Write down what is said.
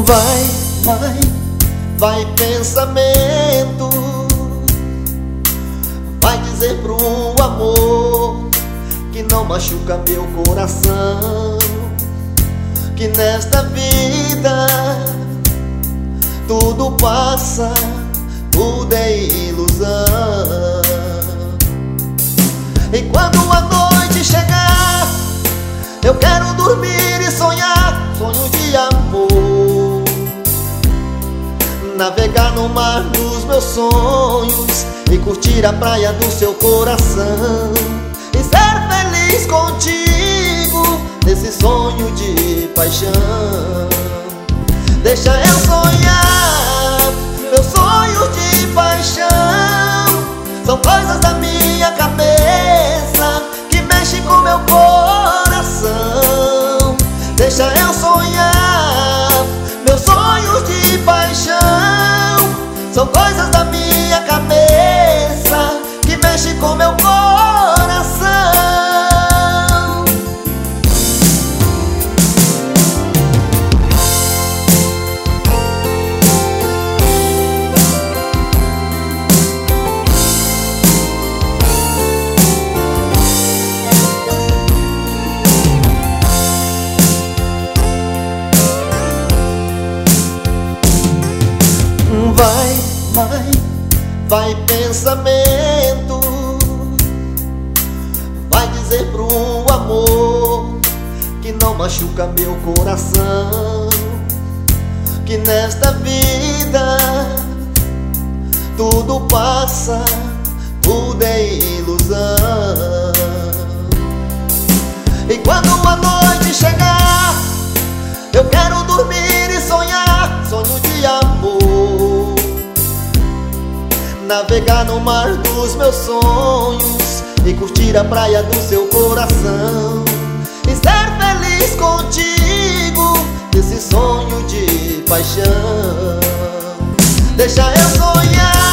Vai pensamento, vai dizer pro amor que não machuca meu coração, que nesta vida tudo passa, tudo é ilusão. E quando a noite chegar, eu quero dormir e sonhar sonhos de amor, navegar no mar dos meus sonhos e curtir a praia do seu coração, e ser feliz contigo nesse sonho de paixão. Deixa eu sonhar meus sonhos de paixão, são coisas da minha cabeça que mexem com meu coração. Deixa eu sonhar meus sonhos de paixão, são coisas da minha cabeça que mexem com meu coração. Vai pensamento, vai dizer pro amor que não machuca meu coração, que nesta vida tudo passa, tudo é ilusão. E quando a noite chegar, eu quero dormir e sonhar sonho de amor, navegar no mar dos meus sonhos e curtir a praia do seu coração, e ser feliz contigo nesse sonho de paixão. Deixa eu sonhar